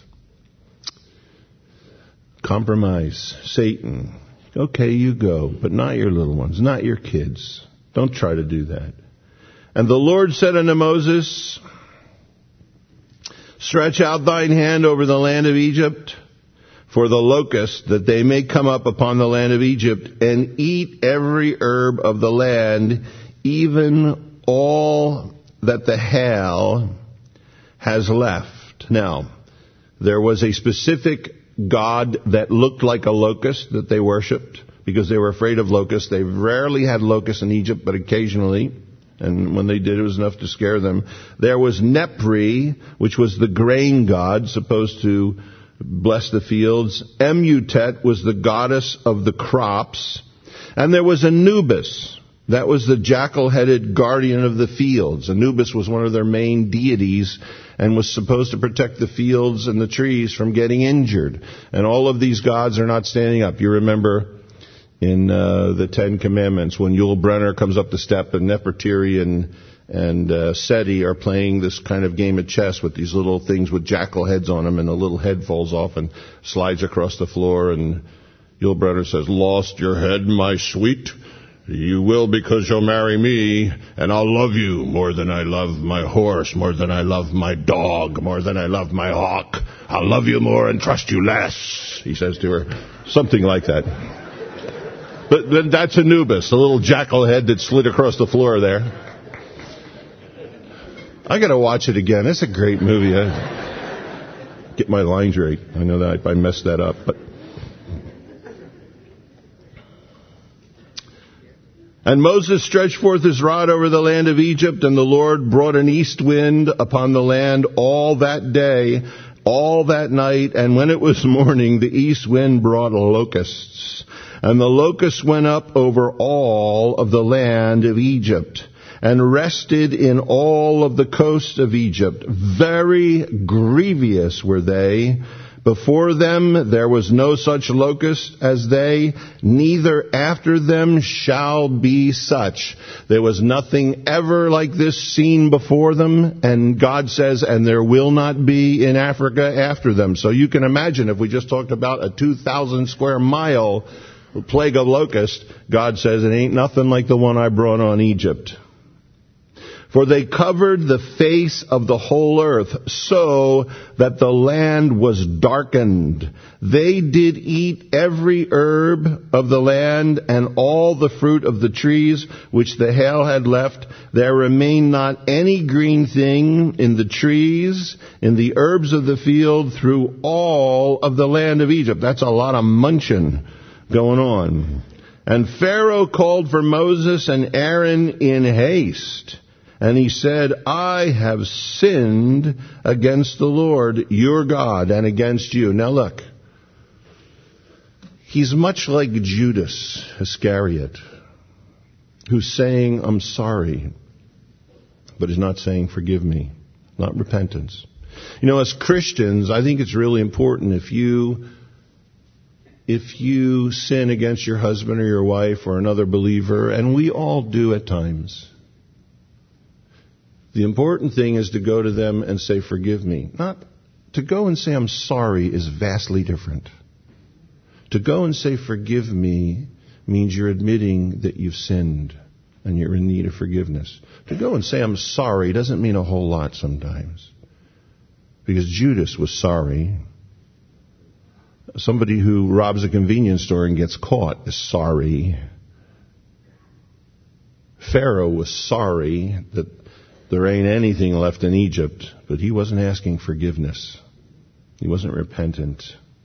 Compromise. Satan. Okay, you go, but not your little ones, not your kids. Don't try to do that. And the Lord said unto Moses, Stretch out thine hand over the land of Egypt for the locust, that they may come up upon the land of Egypt and eat every herb of the land, even all that the hail has left. Now, there was a specific god that looked like a locust that they worshipped because they were afraid of locusts. They rarely had locusts in Egypt, but occasionally. And when they did, it was enough to scare them. There was Nepri, which was the grain god, supposed to bless the fields. Emutet was the goddess of the crops. And there was Anubis. That was the jackal-headed guardian of the fields. Anubis was one of their main deities and was supposed to protect the fields and the trees from getting injured. And all of these gods are not standing up. You remember in uh, the Ten Commandments when Yul Brynner comes up the step and Nefertiti and, and uh, Seti are playing this kind of game of chess with these little things with jackal heads on them, and the little head falls off and slides across the floor, and Yul Brynner says, "Lost your head, my sweet? You will, because you'll marry me, and I'll love you more than I love my horse, more than I love my dog, more than I love my hawk. I'll love you more and trust you less," he says to her. Something like that. But, but that's Anubis, the little jackal head that slid across the floor there. I got to watch it again. It's a great movie. I get my lines right. I know that I messed that up, but... And Moses stretched forth his rod over the land of Egypt, and the Lord brought an east wind upon the land all that day, all that night, and when it was morning, the east wind brought locusts. And the locusts went up over all of the land of Egypt, and rested in all of the coast of Egypt. Very grievous were they. Before them there was no such locust as they, neither after them shall be such. There was nothing ever like this seen before them, and God says, and there will not be in Africa after them. So you can imagine, if we just talked about a two thousand square mile plague of locusts, God says it ain't nothing like the one I brought on Egypt. For they covered the face of the whole earth, so that the land was darkened. They did eat every herb of the land, and all the fruit of the trees which the hail had left. There remained not any green thing in the trees, in the herbs of the field, through all of the land of Egypt. That's a lot of munching going on. And Pharaoh called for Moses and Aaron in haste. And he said, I have sinned against the Lord your God and against you. Now look, he's much like Judas Iscariot, who's saying, I'm sorry, but is not saying, forgive me, not repentance. You know, as Christians, I think it's really important if you, if you sin against your husband or your wife or another believer, and we all do at times, the important thing is to go to them and say, forgive me. Not to go and say, I'm sorry is vastly different. To go and say, forgive me means you're admitting that you've sinned and you're in need of forgiveness. To go and say, I'm sorry doesn't mean a whole lot sometimes. Because Judas was sorry. Somebody who robs a convenience store and gets caught is sorry. Pharaoh was sorry that there ain't anything left in Egypt, but he wasn't asking forgiveness. He wasn't repentant.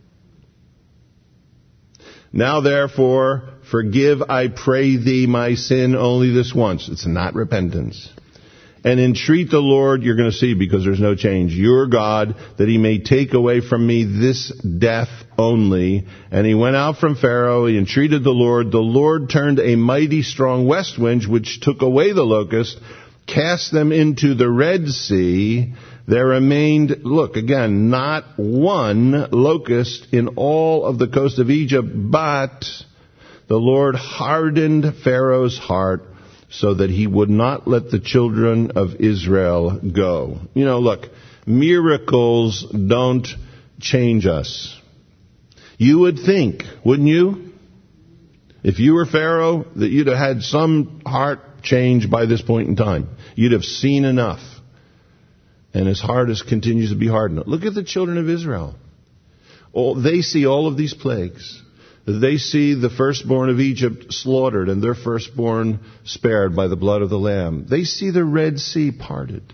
Now therefore, forgive, I pray thee, my sin only this once. It's not repentance. And entreat the Lord, you're going to see because there's no change, your God, that he may take away from me this death only. And he went out from Pharaoh, he entreated the Lord. The Lord turned a mighty strong west wind, which took away the locust, cast them into the Red Sea. There remained, look, again, not one locust in all of the coast of Egypt, but the Lord hardened Pharaoh's heart so that he would not let the children of Israel go. You know, look, miracles don't change us. You would think, wouldn't you, if you were Pharaoh, that you'd have had some heart change by this point in time. You'd have seen enough. And his heart is, continues to be hardened. Look at the children of Israel. All, they see all of these plagues. They see the firstborn of Egypt slaughtered and their firstborn spared by the blood of the Lamb. They see the Red Sea parted.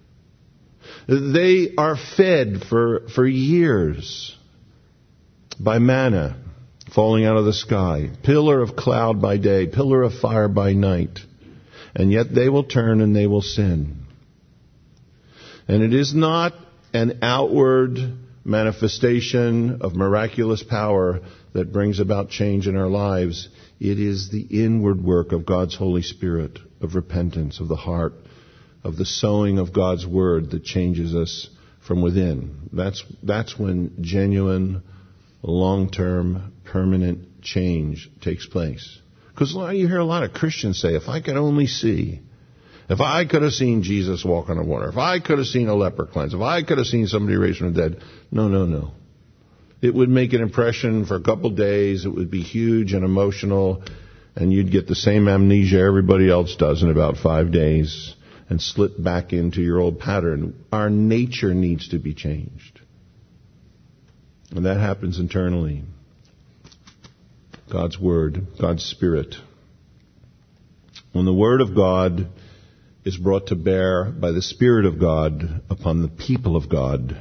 They are fed for, for years by manna falling out of the sky, pillar of cloud by day, pillar of fire by night. And yet they will turn and they will sin. And it is not an outward manifestation of miraculous power that brings about change in our lives. It is the inward work of God's Holy Spirit, of repentance, of the heart, of the sowing of God's Word that changes us from within. That's, that's when genuine, long-term, permanent change takes place. Because you hear a lot of Christians say, if I could only see, if I could have seen Jesus walk on the water, if I could have seen a leper cleanse, if I could have seen somebody raised from the dead. No, no, no. It would make an impression for a couple days. It would be huge and emotional, and you'd get the same amnesia everybody else does in about five days and slip back into your old pattern. Our nature needs to be changed. And that happens internally. God's Word, God's Spirit. When the Word of God is brought to bear by the Spirit of God upon the people of God,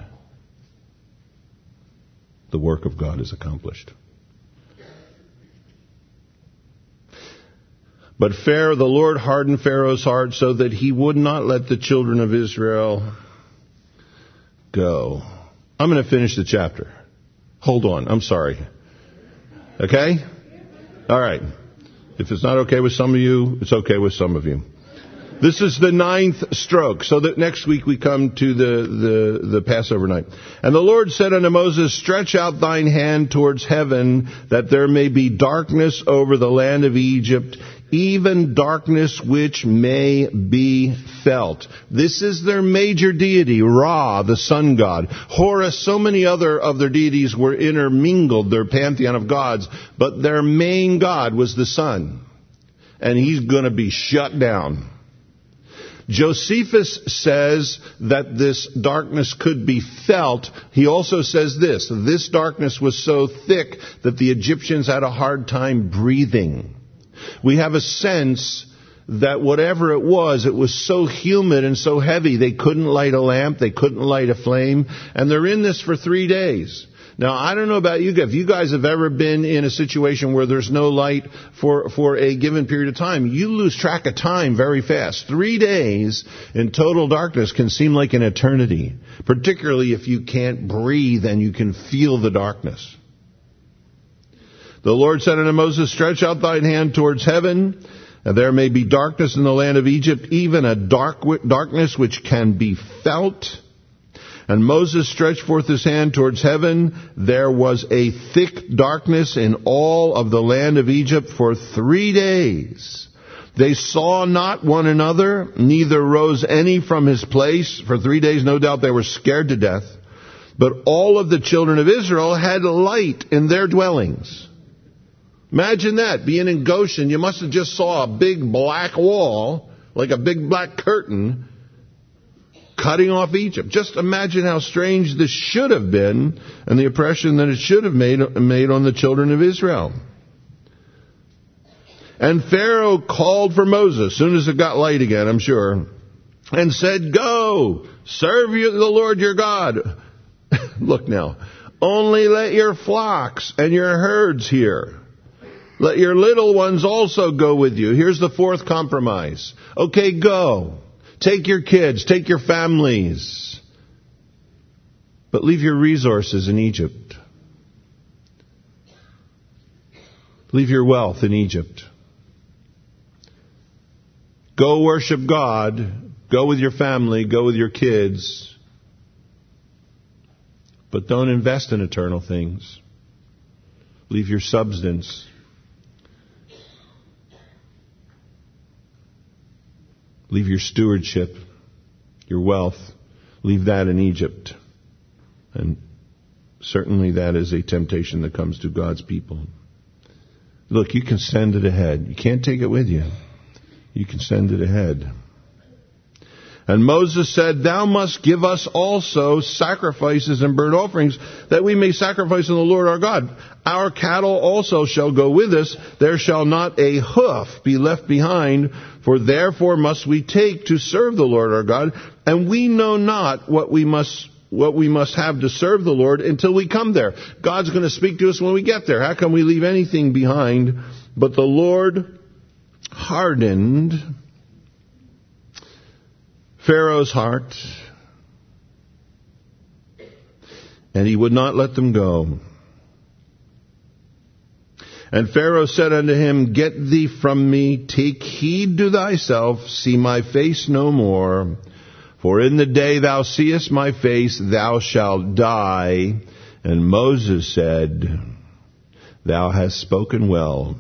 the work of God is accomplished. But Pharaoh, the Lord hardened Pharaoh's heart so that he would not let the children of Israel go. I'm going to finish the chapter. Hold on. I'm sorry. Okay? All right. If it's not okay with some of you, it's okay with some of you. This is the ninth stroke, so that next week we come to the, the, the Passover night. And the Lord said unto Moses, stretch out thine hand towards heaven, that there may be darkness over the land of Egypt, even darkness which may be felt. This is their major deity, Ra, the sun god. Horus, so many other of their deities were intermingled, their pantheon of gods, but their main god was the sun. And he's going to be shut down. Josephus says that this darkness could be felt. He also says this, this darkness was so thick that the Egyptians had a hard time breathing. We have a sense that whatever it was, it was so humid and so heavy they couldn't light a lamp, they couldn't light a flame, and they're in this for three days. Now, I don't know about you guys. If you guys have ever been in a situation where there's no light for, for a given period of time, you lose track of time very fast. Three days in total darkness can seem like an eternity, particularly if you can't breathe and you can feel the darkness. The Lord said unto Moses, stretch out thine hand towards heaven, and there may be darkness in the land of Egypt, even a dark darkness which can be felt. And Moses stretched forth his hand towards heaven. There was a thick darkness in all of the land of Egypt for three days. They saw not one another, neither rose any from his place. For three days, no doubt, they were scared to death. But all of the children of Israel had light in their dwellings. Imagine that, being in Goshen. You must have just saw a big black wall, like a big black curtain, cutting off Egypt. Just imagine how strange this should have been and the oppression that it should have made, made on the children of Israel. And Pharaoh called for Moses, as soon as it got light again, I'm sure, and said, go, serve you, the Lord your God. Look now, only let your flocks and your herds here. Let your little ones also go with you. Here's the fourth compromise. Okay, go. Take your kids, take your families, but leave your resources in Egypt. Leave your wealth in Egypt. Go worship God, go with your family, go with your kids, but don't invest in eternal things. Leave your substance. Leave your stewardship, your wealth, leave that in Egypt. And certainly that is a temptation that comes to God's people. Look, you can send it ahead. You can't take it with you. You can send it ahead. And Moses said, Thou must give us also sacrifices and burnt offerings, that we may sacrifice unto the Lord our God. Our cattle also shall go with us. There shall not a hoof be left behind, for therefore must we take to serve the Lord our God. And we know not what we must what we must have to serve the Lord until we come there. God's going to speak to us when we get there. How can we leave anything behind? But the Lord hardened Pharaoh's heart, and he would not let them go. And Pharaoh said unto him, Get thee from me, take heed to thyself, see my face no more. For in the day thou seest my face, thou shalt die. And Moses said, Thou hast spoken well.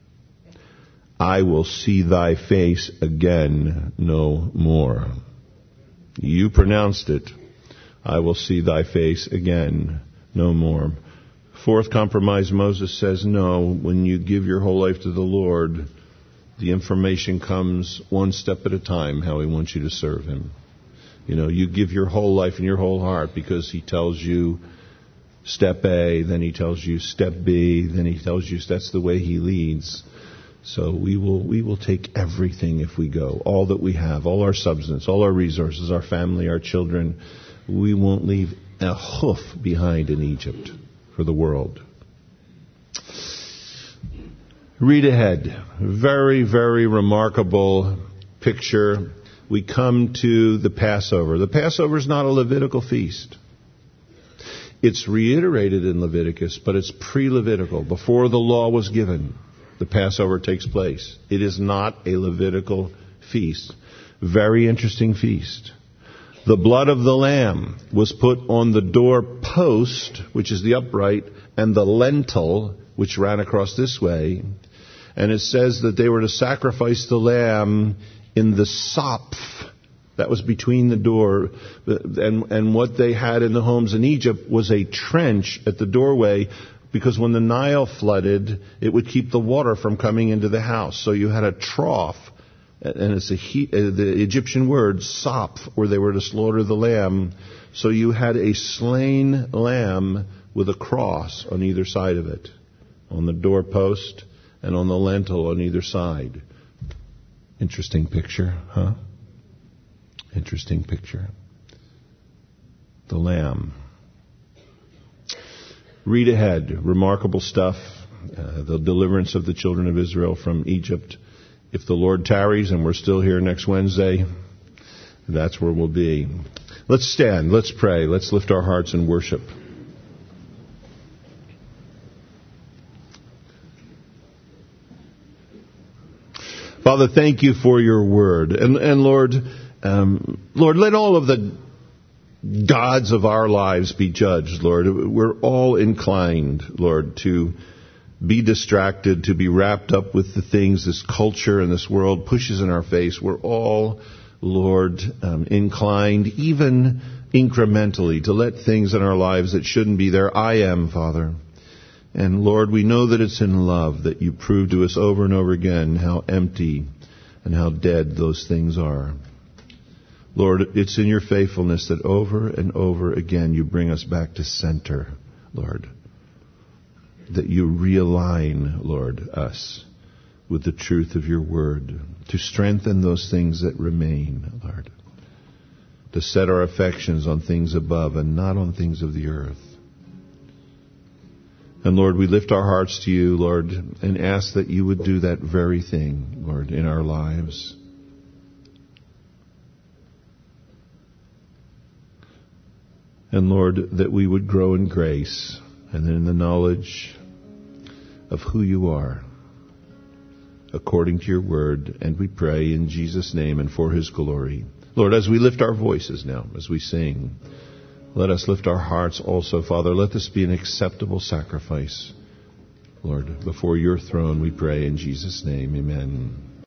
I will see thy face again no more. You pronounced it. I will see thy face again no more. Fourth compromise, Moses says, no, when you give your whole life to the Lord, the information comes one step at a time how he wants you to serve him. You know, you give your whole life and your whole heart because he tells you step A, then he tells you step B, then he tells you that's the way he leads. So we will we will take everything if we go, all that we have, all our substance, all our resources, our family, our children. We won't leave a hoof behind in Egypt for the world. Read ahead. Very, very remarkable picture. We come to the Passover. The Passover is not a Levitical feast. It's reiterated in Leviticus, but it's pre-Levitical. Before the law was given, the Passover takes place. It is not a Levitical feast. Very interesting feast. The blood of the lamb was put on the door post, which is the upright, and the lintel, which ran across this way. And it says that they were to sacrifice the lamb in the soph. That was between the door. And, and what they had in the homes in Egypt was a trench at the doorway, because when the Nile flooded, it would keep the water from coming into the house. So you had a trough, and it's a he, uh, the Egyptian word, soph, where they were to slaughter the lamb. So you had a slain lamb with a cross on either side of it, on the doorpost and on the lintel on either side. Interesting picture, huh? Interesting picture. The lamb. Read ahead. Remarkable stuff. Uh, the deliverance of the children of Israel from Egypt. If the Lord tarries and we're still here next Wednesday, that's where we'll be. Let's stand. Let's pray. Let's lift our hearts and worship. Father, thank you for your word. And, and Lord, um, Lord, let all of the gods of our lives be judged, Lord. We're all inclined, Lord, to be distracted, to be wrapped up with the things this culture and this world pushes in our face. We're all, Lord, um, inclined, even incrementally, to let things in our lives that shouldn't be there. I am, Father. And Lord, we know that it's in love that you prove to us over and over again how empty and how dead those things are. Lord, it's in your faithfulness that over and over again you bring us back to center, Lord. That you realign, Lord, us with the truth of your word. To strengthen those things that remain, Lord. To set our affections on things above and not on things of the earth. And Lord, we lift our hearts to you, Lord, and ask that you would do that very thing, Lord, in our lives. And Lord, that we would grow in grace and in the knowledge of who you are, according to your word. And we pray in Jesus' name and for his glory. Lord, as we lift our voices now, as we sing, let us lift our hearts also, Father. Let this be an acceptable sacrifice, Lord, before your throne, we pray in Jesus' name. Amen.